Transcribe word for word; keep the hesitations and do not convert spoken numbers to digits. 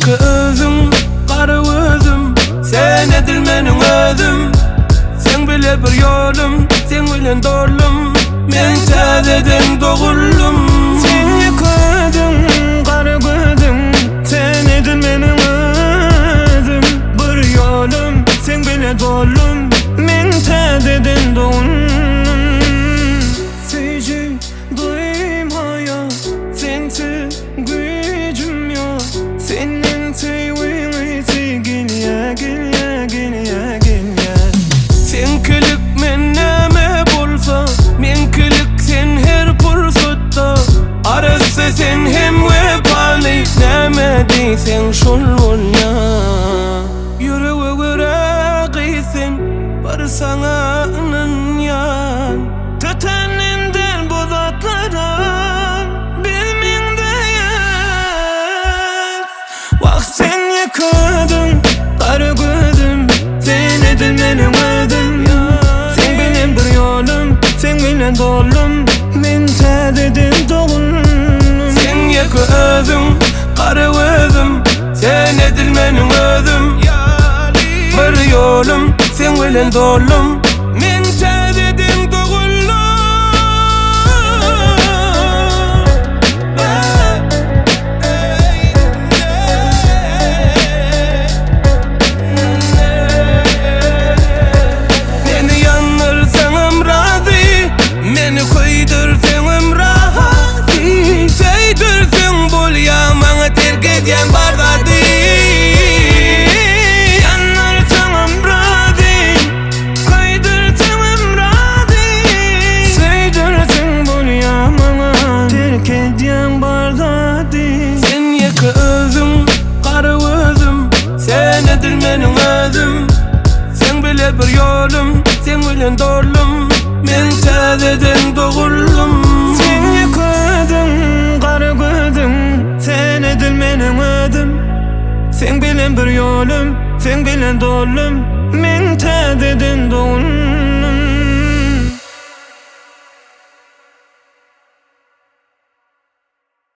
yeke özüm, kara özüm. Sen edil menin özüm. Sen bile bir yolum, sen bilen dolum. Men tazeden doğuldum. Sen yeke özüm, kara özüm. Sen edil menin özüm. Bir yolum, sen bile dolum. Men tazeden doğuldum. Sevgi duymaya sensiz gücüm yok. Senin sevgini gel ya, gel ya, gel ya, gel ya. Senkilik men näme bolsa, menkilik sen her pursatda. Arası sen hem vefaly, näme diýsen şol bolýa. Yüreğe göre giysin, bir sana ynanýan. Tötenimden bu zatlara bilmingdeyiz. Vah sen yıkadın, kara gözüm. Sen edil menin özüm. Sen bilen bir yolum, sen bilen dolum. Men tazeden doğuldum. Sen yeke özüm, kara özüm. Sen edil menin özüm. Bir yolum, sen bilen dolum. Men tazeden doğuldum. Meni yanırsaňam razy, meni koýdursaňam razy. Seýdirseň bolýar maňa terk edýän bargady. Yanarsaňam razy, koýdursaňam razy. Seýdirseň bolýar maňa terk edýän bargady. Sen yeke özüm, kara özüm. Sen edil menin özüm. Sen bile bir yolum, sen bilen dolum. Men tazeden doğuldum. Sen yıkadın, kara gözüm. Sen edil menin özüm. Sen bilen bir yolum, sen bilen dolum. Men tazeden doğuldum.